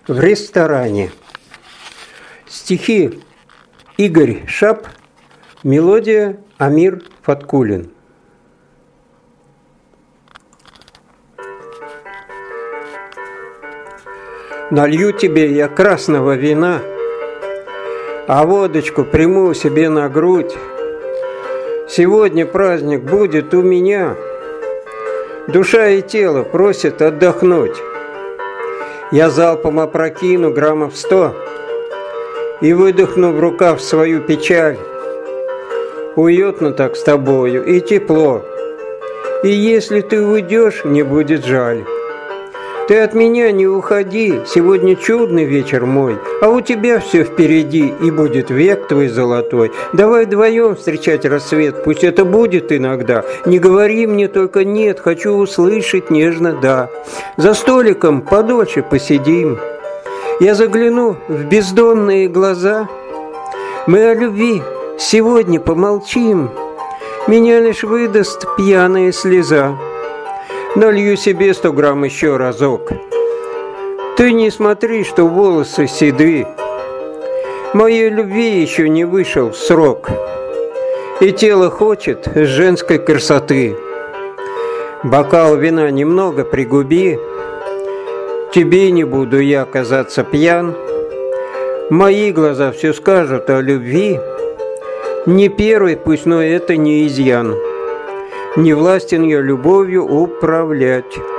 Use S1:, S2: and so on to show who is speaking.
S1: В ресторане. Стихи Игорь Шап, мелодия Амир Фаткуллин. Налью тебе я красного вина, а водочку приму себе на грудь. Сегодня праздник будет у меня, душа и тело просят отдохнуть. Я залпом опрокину граммов 100 и выдохну в рукав свою печаль. Уютно так с тобою и тепло, и если ты уйдешь, мне будет жаль. Ты от меня не уходи, сегодня чудный вечер мой, а у тебя все впереди, и будет век твой золотой. Давай вдвоем встречать рассвет, пусть это будет иногда. Не говори мне только нет, хочу услышать нежно да. За столиком подольше посидим, я загляну в бездонные глаза. Мы о любви сегодня помолчим, меня лишь выдаст пьяная слеза. Налью себе 100 грамм еще разок. Ты не смотри, что волосы седы, моей любви еще не вышел срок, и тело хочет женской красоты. Бокал вина немного пригуби, тебе не буду я казаться пьян. Мои глаза все скажут о любви, не первый пусть, но это не изъян. Не властен я любовью управлять.